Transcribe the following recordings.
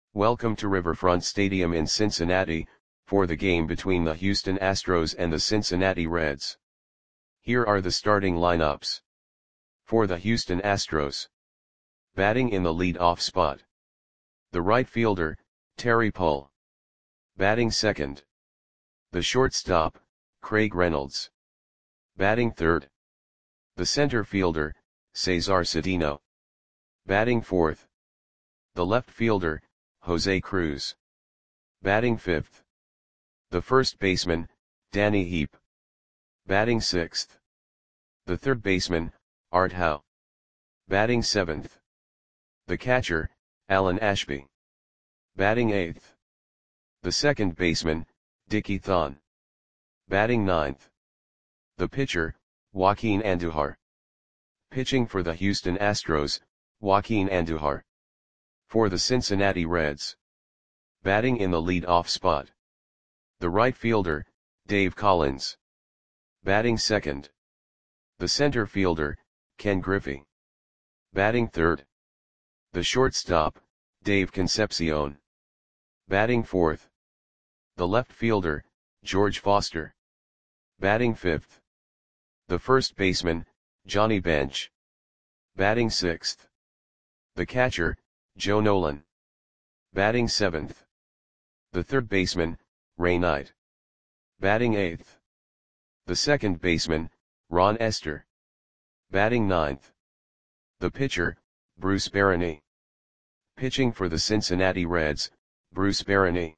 Welcome to Riverfront Stadium in Cincinnati, for the game between the Houston Astros and the Cincinnati Reds. Here are the starting lineups. For the Houston Astros. Batting in the lead-off spot. The right fielder, Terry Pull. Batting second. The shortstop, Craig Reynolds. Batting third. The center fielder, Cesar Cedeno. Batting fourth. The left fielder, Jose Cruz. Batting fifth. The first baseman, Danny Heep. Batting sixth. The third baseman, Art Howe. Batting seventh. The catcher, Alan Ashby. Batting eighth. The second baseman, Dickie Thon. Batting ninth. The pitcher, Joaquin Andujar. Pitching for the Houston Astros, Joaquin Andujar. For the Cincinnati Reds. Batting in the lead-off spot. The right fielder, Dave Collins. Batting second. The center fielder, Ken Griffey. Batting third. The shortstop, Dave Concepcion. Batting fourth. The left fielder, George Foster. Batting fifth. The first baseman, Johnny Bench. Batting sixth. The catcher, Joe Nolan. Batting seventh. The third baseman, Ray Knight. Batting eighth. The second baseman, Ron Esther. Batting ninth. The pitcher, Bruce Barany. Pitching for the Cincinnati Reds, Bruce Barany.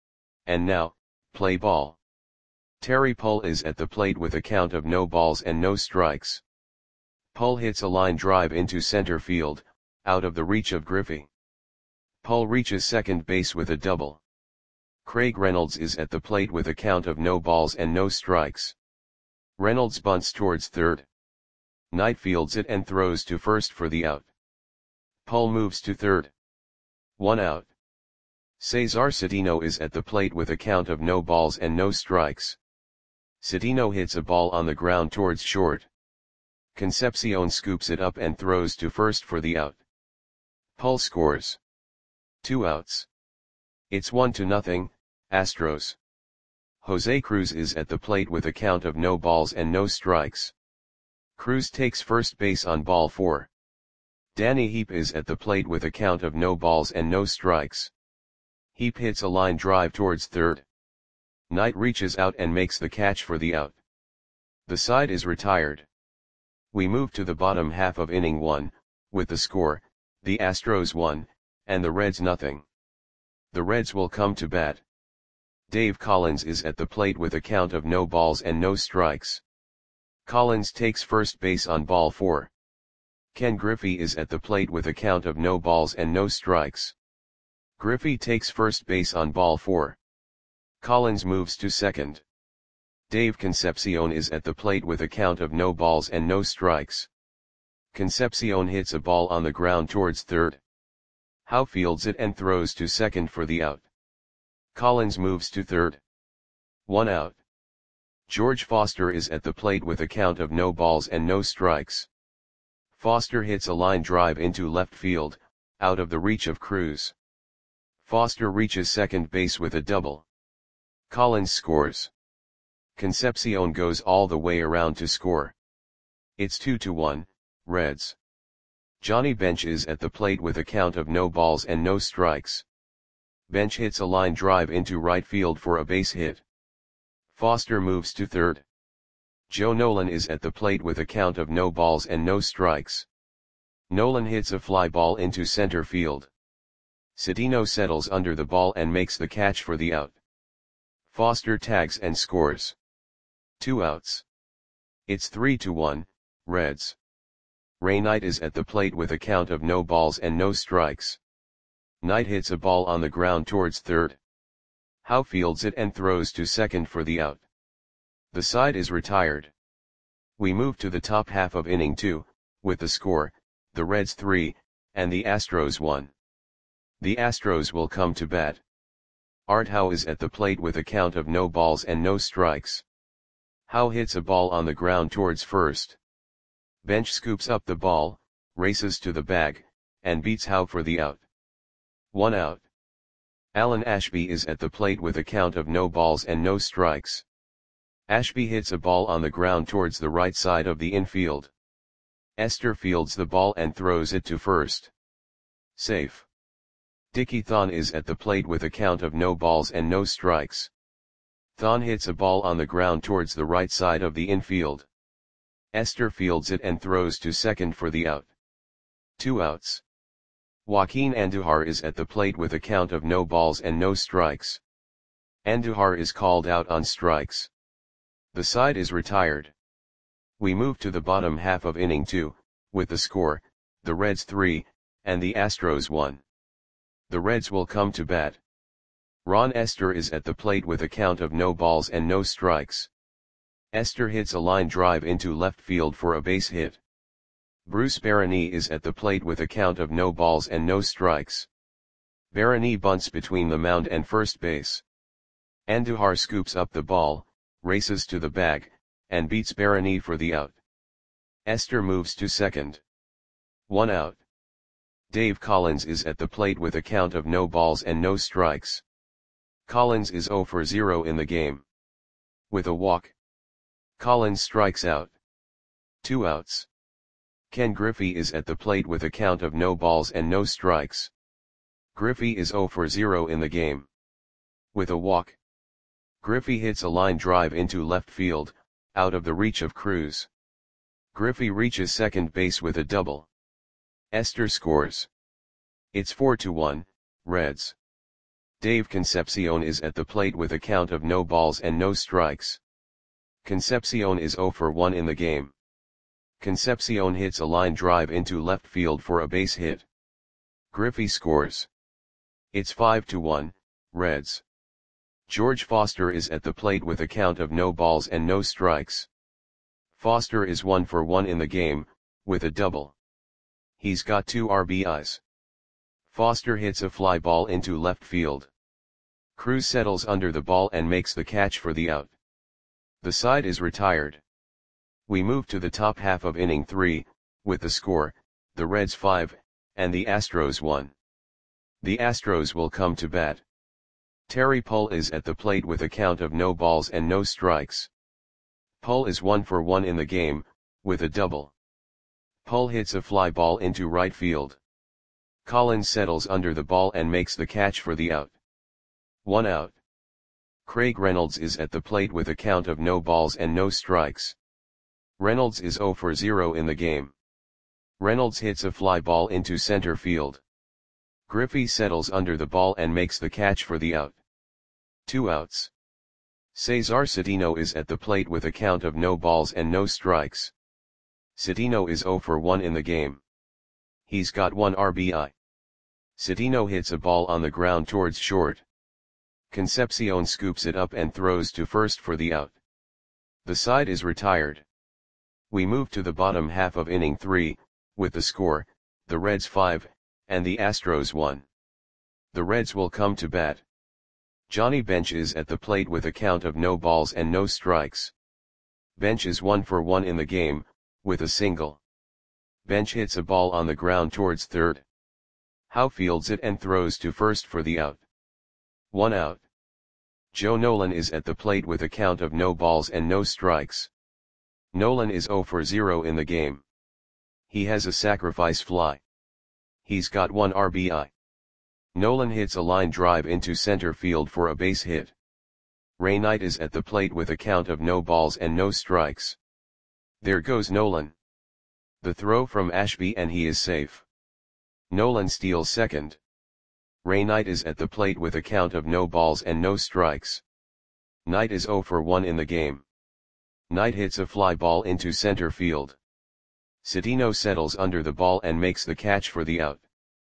And now, play ball. Terry Pull is at the plate with a count of no balls and no strikes. Pull hits a line drive into center field, out of the reach of Griffey. Pull reaches second base with a double. Craig Reynolds is at the plate with a count of no balls and no strikes. Reynolds bunts towards third. Knight fields it and throws to first for the out. Pull moves to third. 1 out. Cesar Cedeno is at the plate with a count of no balls and no strikes. Cedeno hits a ball on the ground towards short. Concepcion scoops it up and throws to first for the out. Pull scores. 2 outs. It's 1-0, Astros. Jose Cruz is at the plate with a count of no balls and no strikes. Cruz takes first base on ball 4. Danny Heep is at the plate with a count of no balls and no strikes. Heep hits a line drive towards third. Knight reaches out and makes the catch for the out. The side is retired. We move to the bottom half of inning 1, with the score, the Astros 1, and the Reds 0. The Reds will come to bat. Dave Collins is at the plate with a count of no balls and no strikes. Collins takes first base on ball 4. Ken Griffey is at the plate with a count of no balls and no strikes. Griffey takes first base on ball 4. Collins moves to second. Dave Concepcion is at the plate with a count of no balls and no strikes. Concepcion hits a ball on the ground towards third. Howe fields it and throws to second for the out. Collins moves to third. 1 out. George Foster is at the plate with a count of no balls and no strikes. Foster hits a line drive into left field, out of the reach of Cruz. Foster reaches second base with a double. Collins scores. Concepcion goes all the way around to score. It's 2-1, Reds. Johnny Bench is at the plate with a count of no balls and no strikes. Bench hits a line drive into right field for a base hit. Foster moves to third. Joe Nolan is at the plate with a count of no balls and no strikes. Nolan hits a fly ball into center field. Cedeno settles under the ball and makes the catch for the out. Foster tags and scores. 2 outs. It's 3-1, Reds. Ray Knight is at the plate with a count of no balls and no strikes. Knight hits a ball on the ground towards third. Howe fields it and throws to second for the out. The side is retired. We move to the top half of inning 2, with the score, the Reds 3, and the Astros 1. The Astros will come to bat. Art Howe is at the plate with a count of no balls and no strikes. Howe hits a ball on the ground towards first. Bench scoops up the ball, races to the bag, and beats Howe for the out. 1 out. Alan Ashby is at the plate with a count of no balls and no strikes. Ashby hits a ball on the ground towards the right side of the infield. Esther fields the ball and throws it to first. Safe. Dickie Thon is at the plate with a count of no balls and no strikes. Thon hits a ball on the ground towards the right side of the infield. Esther fields it and throws to second for the out. 2 outs. Joaquin Andujar is at the plate with a count of no balls and no strikes. Andujar is called out on strikes. The side is retired. We move to the bottom half of inning 2, with the score, the Reds 3, and the Astros 1. The Reds will come to bat. Ron Esther is at the plate with a count of no balls and no strikes. Esther hits a line drive into left field for a base hit. Bruce Barany is at the plate with a count of no balls and no strikes. Barany bunts between the mound and first base. Andujar scoops up the ball, races to the bag, and beats Barany for the out. Esther moves to second. 1 out. Dave Collins is at the plate with a count of no balls and no strikes. Collins is 0 for 0 in the game. With a walk, Collins strikes out. 2 outs. Ken Griffey is at the plate with a count of no balls and no strikes. Griffey is 0 for 0 in the game. With a walk, Griffey hits a line drive into left field, out of the reach of Cruz. Griffey reaches second base with a double. Esther scores. It's 4-1, Reds. Dave Concepcion is at the plate with a count of no balls and no strikes. Concepcion is 0 for 1 in the game. Concepcion hits a line drive into left field for a base hit. Griffey scores. It's 5-1, Reds. George Foster is at the plate with a count of no balls and no strikes. Foster is 1 for 1 in the game, with a double. He's got 2 RBIs. Foster hits a fly ball into left field. Cruz settles under the ball and makes the catch for the out. The side is retired. We move to the top half of inning 3, with the score, the Reds 5, and the Astros 1. The Astros will come to bat. Terry Pull is at the plate with a count of no balls and no strikes. Pull is 1 for 1 in the game, with a double. Pull hits a fly ball into right field. Collins settles under the ball and makes the catch for the out. 1 out. Craig Reynolds is at the plate with a count of no balls and no strikes. Reynolds is 0 for 0 in the game. Reynolds hits a fly ball into center field. Griffey settles under the ball and makes the catch for the out. 2 outs. Cesar Cedeno is at the plate with a count of no balls and no strikes. Cedeno is 0 for 1 in the game. He's got 1 RBI. Cedeno hits a ball on the ground towards short. Concepcion scoops it up and throws to first for the out. The side is retired. We move to the bottom half of inning 3, with the score, the Reds 5, and the Astros 1. The Reds will come to bat. Johnny Bench is at the plate with a count of no balls and no strikes. Bench is 1 for 1 in the game, with a single. Bench hits a ball on the ground towards third. Howe fields it and throws to first for the out. 1 out. Joe Nolan is at the plate with a count of no balls and no strikes. Nolan is 0 for 0 in the game. He has a sacrifice fly. He's got 1 RBI. Nolan hits a line drive into center field for a base hit. Ray Knight is at the plate with a count of no balls and no strikes. There goes Nolan. The throw from Ashby and he is safe. Nolan steals second. Ray Knight is at the plate with a count of no balls and no strikes. Knight is 0 for 1 in the game. Knight hits a fly ball into center field. Cedeno settles under the ball and makes the catch for the out.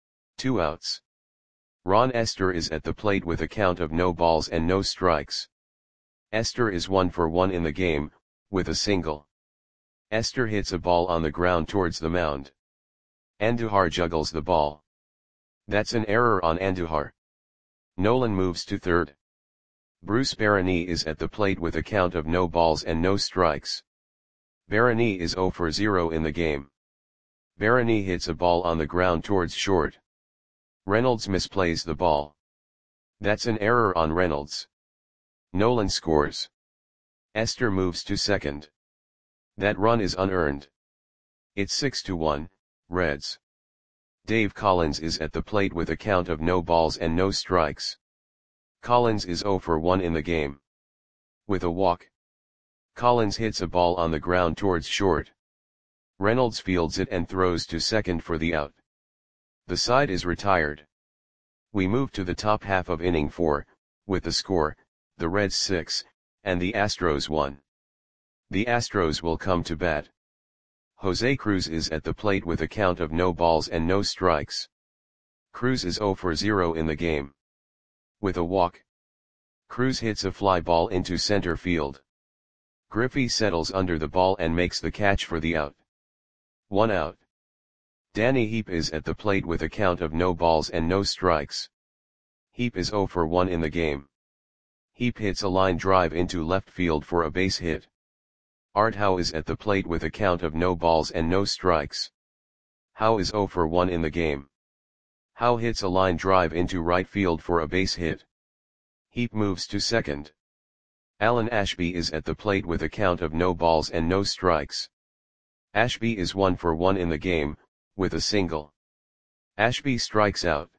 2 outs. Ron Esther is at the plate with a count of no balls and no strikes. Esther is 1 for 1 in the game, with a single. Esther hits a ball on the ground towards the mound. Andujar juggles the ball. That's an error on Andujar. Nolan moves to third. Bruce Barany is at the plate with a count of no balls and no strikes. Barany is 0 for 0 in the game. Barany hits a ball on the ground towards short. Reynolds misplays the ball. That's an error on Reynolds. Nolan scores. Esther moves to second. That run is unearned. It's 6-1, Reds. Dave Collins is at the plate with a count of no balls and no strikes. Collins is 0 for 1 in the game. With a walk. Collins hits a ball on the ground towards short. Reynolds fields it and throws to second for the out. The side is retired. We move to the top half of inning 4, with the score, the Reds 6, and the Astros 1. The Astros will come to bat. Jose Cruz is at the plate with a count of no balls and no strikes. Cruz is 0 for 0 in the game. With a walk. Cruz hits a fly ball into center field. Griffey settles under the ball and makes the catch for the out. 1 out. Danny Heap is at the plate with a count of no balls and no strikes. Heap is 0 for 1 in the game. Heap hits a line drive into left field for a base hit. Art Howe is at the plate with a count of no balls and no strikes. Howe is 0 for 1 in the game. Howe hits a line drive into right field for a base hit. Heap moves to second. Alan Ashby is at the plate with a count of no balls and no strikes. Ashby is 1 for 1 in the game, with a single. Ashby strikes out.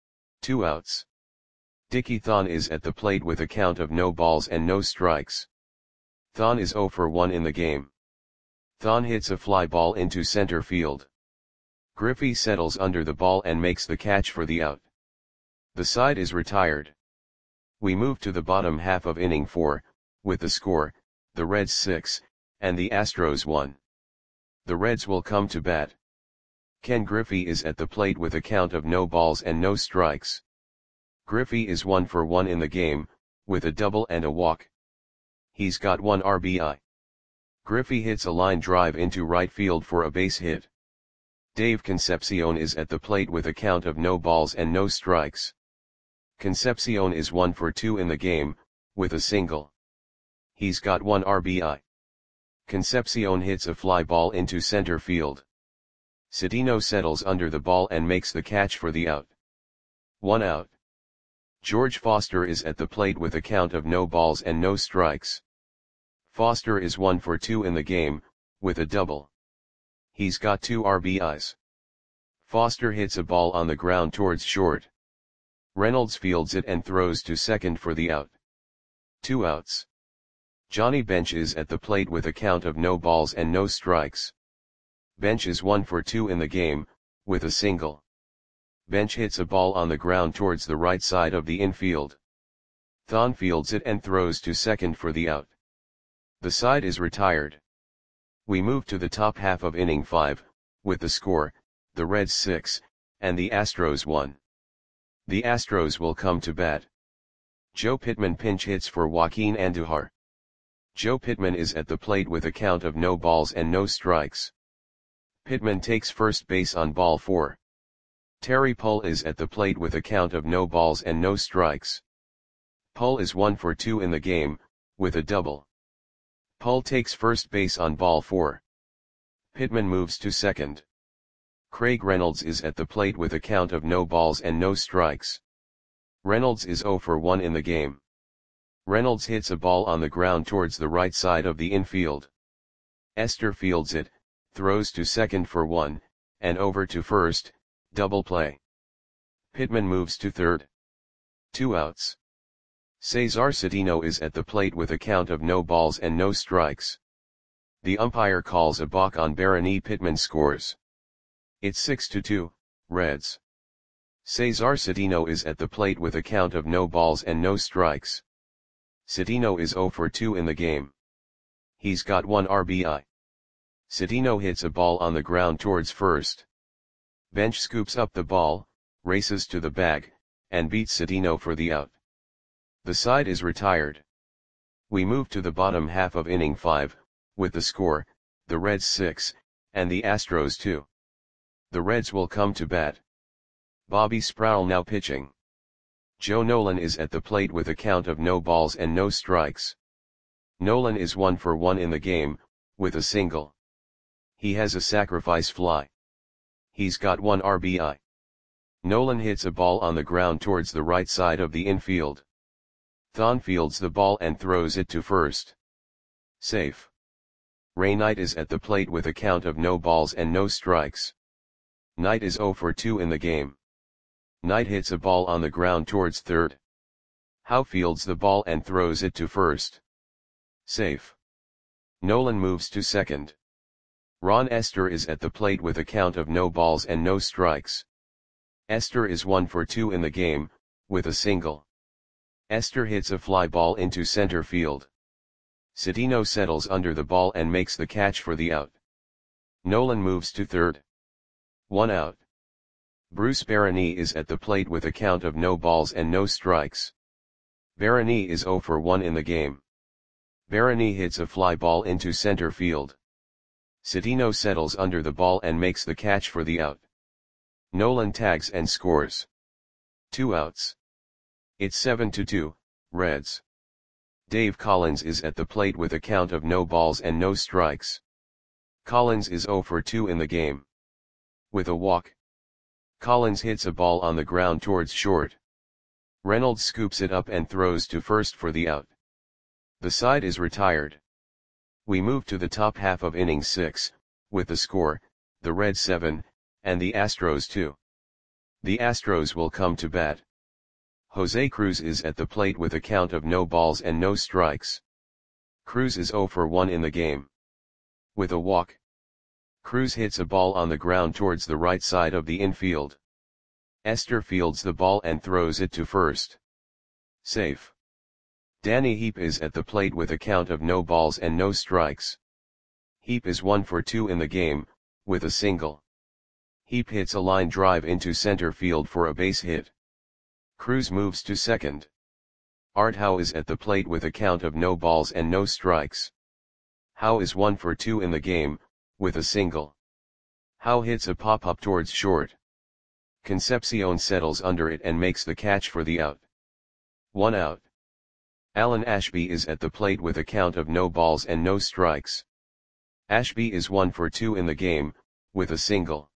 2 outs. Dickie Thon is at the plate with a count of no balls and no strikes. Thon is 0 for 1 in the game. Thon hits a fly ball into center field. Griffey settles under the ball and makes the catch for the out. The side is retired. We move to the bottom half of inning 4, with the score, the Reds 6, and the Astros 1. The Reds will come to bat. Ken Griffey is at the plate with a count of no balls and no strikes. Griffey is 1 for 1 in the game, with a double and a walk. He's got 1 RBI. Griffey hits a line drive into right field for a base hit. Dave Concepcion is at the plate with a count of no balls and no strikes. Concepcion is 1 for 2 in the game, with a single. He's got 1 RBI. Concepcion hits a fly ball into center field. Cedeno settles under the ball and makes the catch for the out. 1 out. George Foster is at the plate with a count of no balls and no strikes. Foster is 1 for 2 in the game, with a double. He's got 2 RBIs. Foster hits a ball on the ground towards short. Reynolds fields it and throws to second for the out. 2 outs. Johnny Bench is at the plate with a count of no balls and no strikes. Bench is 1 for 2 in the game, with a single. Bench hits a ball on the ground towards the right side of the infield. Thon fields it and throws to second for the out. The side is retired. We move to the top half of inning 5, with the score, the Reds 6, and the Astros 1. The Astros will come to bat. Joe Pittman pinch hits for Joaquin Andujar. Joe Pittman is at the plate with a count of no balls and no strikes. Pittman takes first base on ball 4. Terry Pull is at the plate with a count of no balls and no strikes. Pull is 1 for 2 in the game, with a double. Pull takes first base on ball 4. Pittman moves to second. Craig Reynolds is at the plate with a count of no balls and no strikes. Reynolds is 0 for 1 in the game. Reynolds hits a ball on the ground towards the right side of the infield. Esther fields it, throws to second for 1, and over to first, double play. Pittman moves to third. 2 outs. Cesar Cedeno is at the plate with a count of no balls and no strikes. The umpire calls a balk on Barony. Pittman scores. It's 6-2, Reds. Cesar Cedeno is at the plate with a count of no balls and no strikes. Cedeno is 0 for 2 in the game. He's got 1 RBI. Cedeno hits a ball on the ground towards first. Bench scoops up the ball, races to the bag, and beats Cedeno for the out. The side is retired. We move to the bottom half of inning 5, with the score, the Reds 6, and the Astros 2. The Reds will come to bat. Bobby Sproul now pitching. Joe Nolan is at the plate with a count of no balls and no strikes. Nolan is 1 for 1 in the game, with a single. He has a sacrifice fly. He's got 1 RBI. Nolan hits a ball on the ground towards the right side of the infield. Thon fields the ball and throws it to first. Safe. Ray Knight is at the plate with a count of no balls and no strikes. Knight is 0 for 2 in the game. Knight hits a ball on the ground towards third. Howe fields the ball and throws it to first. Safe. Nolan moves to second. Ron Esther is at the plate with a count of no balls and no strikes. Esther is 1 for 2 in the game, with a single. Esther hits a fly ball into center field. Citino settles under the ball and makes the catch for the out. Nolan moves to third. 1 out. Bruce Barany is at the plate with a count of no balls and no strikes. Barany is 0 for 1 in the game. Barany hits a fly ball into center field. Citino settles under the ball and makes the catch for the out. Nolan tags and scores. 2 outs. It's 7-2, Reds. Dave Collins is at the plate with a count of no balls and no strikes. Collins is 0 for 2 in the game. With a walk. Collins hits a ball on the ground towards short. Reynolds scoops it up and throws to first for the out. The side is retired. We move to the top half of inning 6, with the score, the Reds 7, and the Astros 2. The Astros will come to bat. Jose Cruz is at the plate with a count of no balls and no strikes. Cruz is 0 for 1 in the game. With a walk. Cruz hits a ball on the ground towards the right side of the infield. Esther fields the ball and throws it to first. Safe. Danny Heap is at the plate with a count of no balls and no strikes. Heap is 1 for 2 in the game, with a single. Heap hits a line drive into center field for a base hit. Cruz moves to second. Art Howe is at the plate with a count of no balls and no strikes. Howe is 1 for 2 in the game, with a single. Howe hits a pop-up towards short. Concepcion settles under it and makes the catch for the out. 1 out. Alan Ashby is at the plate with a count of no balls and no strikes. Ashby is 1 for 2 in the game, with a single.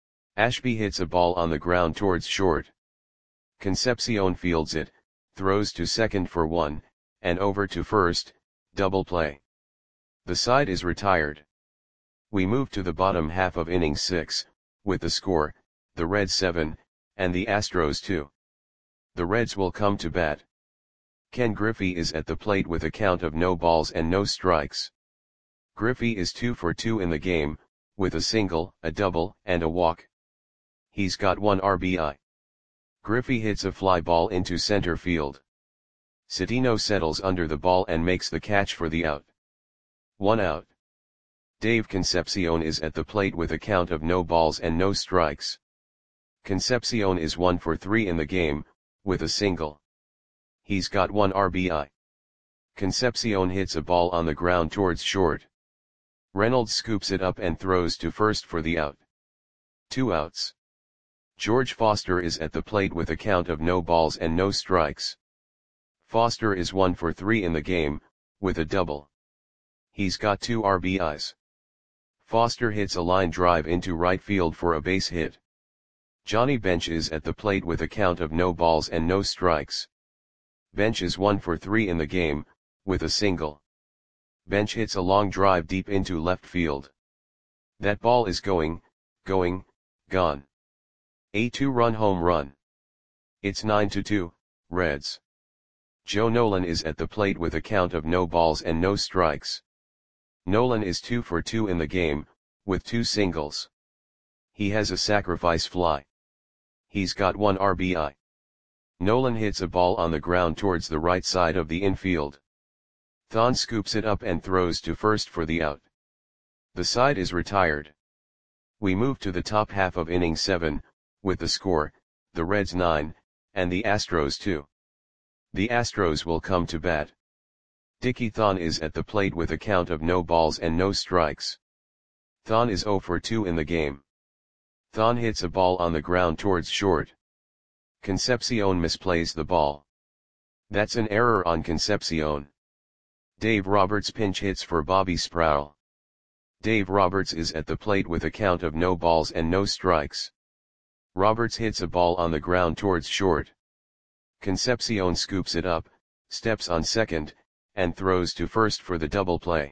Ashby hits a ball on the ground towards short. Concepcion fields it, throws to second for 1, and over to first, double play. The side is retired. We move to the bottom half of inning 6, with the score, the Reds 7, and the Astros 2. The Reds will come to bat. Ken Griffey is at the plate with a count of no balls and no strikes. Griffey is 2 for 2 in the game, with a single, a double, and a walk. He's got 1 RBI. Griffey hits a fly ball into center field. Citino settles under the ball and makes the catch for the out. 1 out. Dave Concepcion is at the plate with a count of no balls and no strikes. Concepcion is 1 for 3 in the game, with a single. He's got 1 RBI. Concepcion hits a ball on the ground towards short. Reynolds scoops it up and throws to first for the out. 2 outs. George Foster is at the plate with a count of no balls and no strikes. Foster is 1 for 3 in the game, with a double. He's got 2 RBIs. Foster hits a line drive into right field for a base hit. Johnny Bench is at the plate with a count of no balls and no strikes. Bench is 1 for 3 in the game, with a single. Bench hits a long drive deep into left field. That ball is gone. A 2-run home run. It's 9-2, Reds. Joe Nolan is at the plate with a count of no balls and no strikes. Nolan is 2 for 2 in the game, with 2 singles. He has a sacrifice fly. He's got 1 RBI. Nolan hits a ball on the ground towards the right side of the infield. Thon scoops it up and throws to first for the out. The side is retired. We move to the top half of inning 7, with the score, the Reds 9, and the Astros 2. The Astros will come to bat. Dickie Thon is at the plate with a count of no balls and no strikes. Thon is 0 for 2 in the game. Thon hits a ball on the ground towards short. Concepcion misplays the ball. That's an error on Concepcion. Dave Roberts pinch hits for Bobby Sproul. Dave Roberts is at the plate with a count of no balls and no strikes. Roberts hits a ball on the ground towards short. Concepcion scoops it up, steps on second, and throws to first for the double play.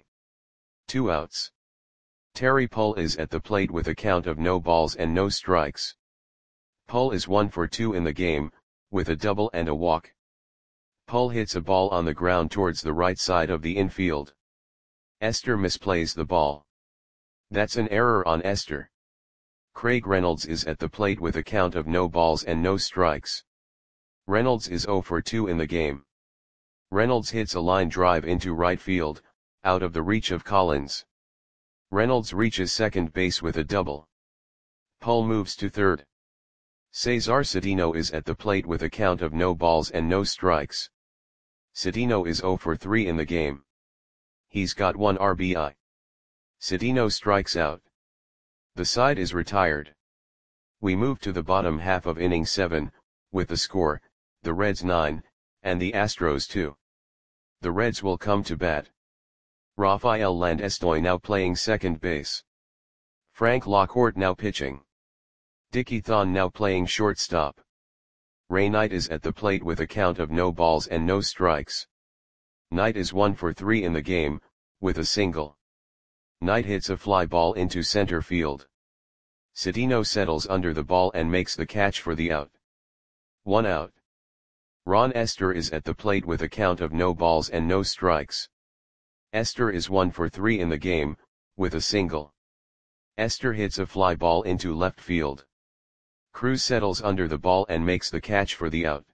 2 outs. Terry Pull is at the plate with a count of no balls and no strikes. Pull is 1 for 2 in the game, with a double and a walk. Pull hits a ball on the ground towards the right side of the infield. Esther misplays the ball. That's an error on Esther. Craig Reynolds is at the plate with a count of no balls and no strikes. Reynolds is 0 for 2 in the game. Reynolds hits a line drive into right field, out of the reach of Collins. Reynolds reaches second base with a double. Pull moves to third. Cesar Cedeno is at the plate with a count of no balls and no strikes. Cedeno is 0 for 3 in the game. He's got 1 RBI. Cedeno strikes out. The side is retired. We move to the bottom half of inning 7, with the score, the Reds 9, and the Astros 2. The Reds will come to bat. Rafael Landestoy now playing second base. Frank Lockhart now pitching. Dickie Thon now playing shortstop. Ray Knight is at the plate with a count of no balls and no strikes. Knight is 1 for 3 in the game, with a single. Knight hits a fly ball into center field. Cedeno settles under the ball and makes the catch for the out. 1 out. Ron Esther is at the plate with a count of no balls and no strikes. Esther is 1 for 3 in the game, with a single. Esther hits a fly ball into left field. Cruz settles under the ball and makes the catch for the out.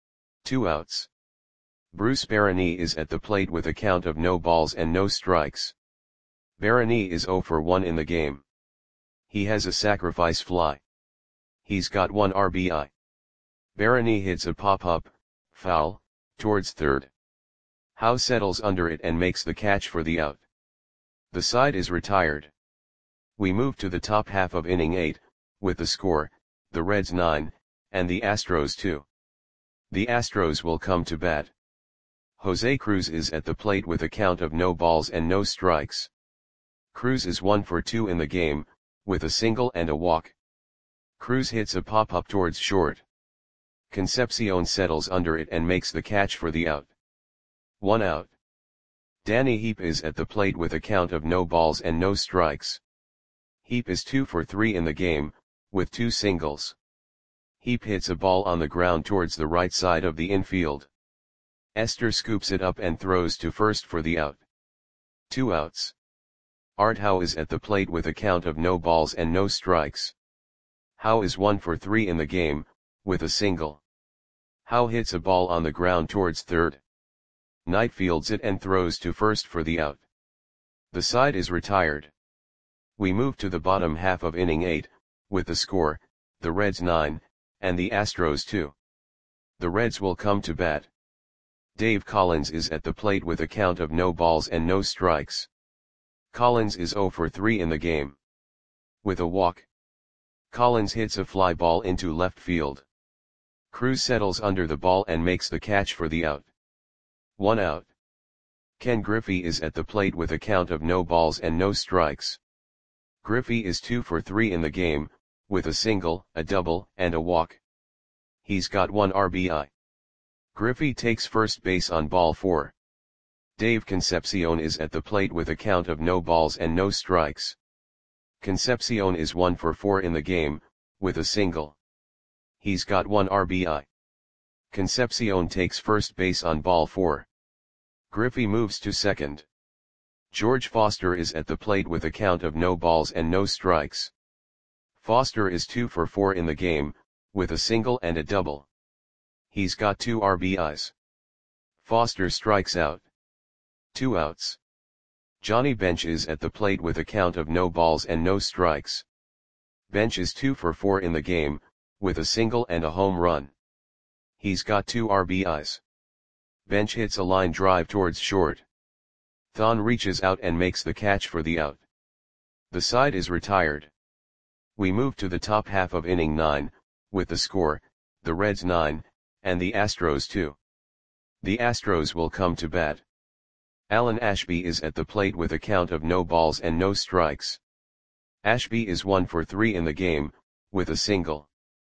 2 outs. Bruce Barany is at the plate with a count of no balls and no strikes. Barany is 0 for 1 in the game. He has a sacrifice fly. He's got 1 RBI. Barany hits a pop-up, foul, towards third. Howe settles under it and makes the catch for the out. The side is retired. We move to the top half of inning 8, with the score, the Reds 9, and the Astros 2. The Astros will come to bat. Jose Cruz is at the plate with a count of no balls and no strikes. Cruz is 1 for 2 in the game, with a single and a walk. Cruz hits a pop-up towards short. Concepcion settles under it and makes the catch for the out. 1 out. Danny Heap is at the plate with a count of no balls and no strikes. Heap is 2 for 3 in the game, with 2 singles. Heap hits a ball on the ground towards the right side of the infield. Esther scoops it up and throws to first for the out. 2 outs. Art Howe is at the plate with a count of no balls and no strikes. Howe is 1 for 3 in the game, with a single. Howe hits a ball on the ground towards third. Knight fields it and throws to first for the out. The side is retired. We move to the bottom half of inning 8, with the score, the Reds 9, and the Astros 2. The Reds will come to bat. Dave Collins is at the plate with a count of no balls and no strikes. Collins is 0 for 3 in the game. With a walk. Collins hits a fly ball into left field. Cruz settles under the ball and makes the catch for the out. 1 out. Ken Griffey is at the plate with a count of no balls and no strikes. Griffey is 2 for 3 in the game, with a single, a double, and a walk. He's got 1 RBI. Griffey takes first base on ball 4. Dave Concepcion is at the plate with a count of no balls and no strikes. Concepcion is 1 for 4 in the game, with a single. He's got 1 RBI. Concepcion takes first base on ball 4. Griffey moves to second. George Foster is at the plate with a count of no balls and no strikes. Foster is 2 for 4 in the game, with a single and a double. He's got 2 RBIs. Foster strikes out. 2 outs. Johnny Bench is at the plate with a count of no balls and no strikes. Bench is 2 for 4 in the game, with a single and a home run. He's got 2 RBIs. Bench hits a line drive towards short. Thon reaches out and makes the catch for the out. The side is retired. We move to the top half of inning 9, with the score, the Reds 9, and the Astros 2. The Astros will come to bat. Alan Ashby is at the plate with a count of no balls and no strikes. Ashby is 1 for 3 in the game, with a single.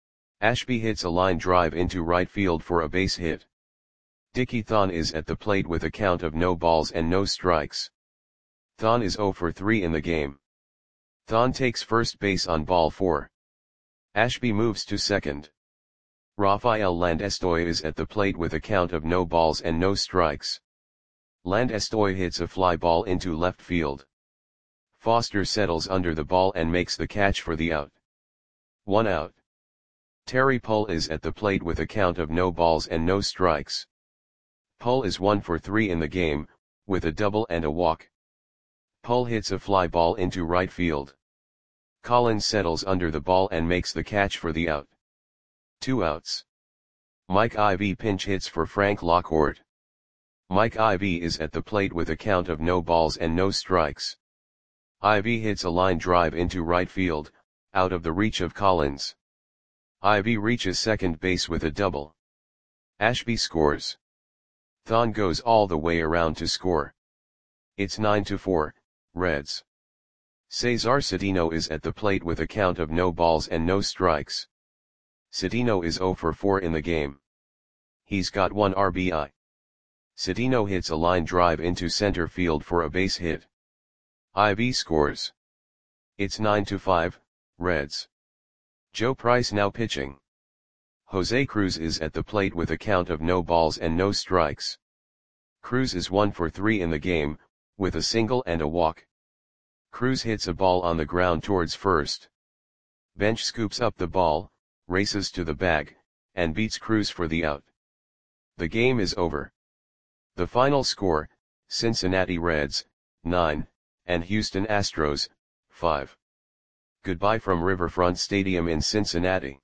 Ashby hits a line drive into right field for a base hit. Dickie Thon is at the plate with a count of no balls and no strikes. Thon is 0 for 3 in the game. Thon takes first base on ball 4. Ashby moves to second. Rafael Landestoy is at the plate with a count of no balls and no strikes. Landestoy hits a fly ball into left field. Foster settles under the ball and makes the catch for the out. 1 out. Terry Pull is at the plate with a count of no balls and no strikes. Pull is 1 for 3 in the game, with a double and a walk. Pull hits a fly ball into right field. Collins settles under the ball and makes the catch for the out. 2 outs. Mike Ivy pinch hits for Frank Lockhart. Mike Ivy is at the plate with a count of no balls and no strikes. Ivy hits a line drive into right field, out of the reach of Collins. Ivy reaches second base with a double. Ashby scores. Thon goes all the way around to score. It's 9-4, Reds. Cesar Cedeno is at the plate with a count of no balls and no strikes. Cedeno is 0 for 4 in the game. He's got 1 RBI. Cedeno hits a line drive into center field for a base hit. Ivy scores. It's 9-5, Reds. Joe Price now pitching. Jose Cruz is at the plate with a count of no balls and no strikes. Cruz is 1 for 3 in the game, with a single and a walk. Cruz hits a ball on the ground towards first. Bench scoops up the ball, races to the bag, and beats Cruz for the out. The game is over. The final score, Cincinnati Reds, 9, and Houston Astros, 5. Goodbye from Riverfront Stadium in Cincinnati.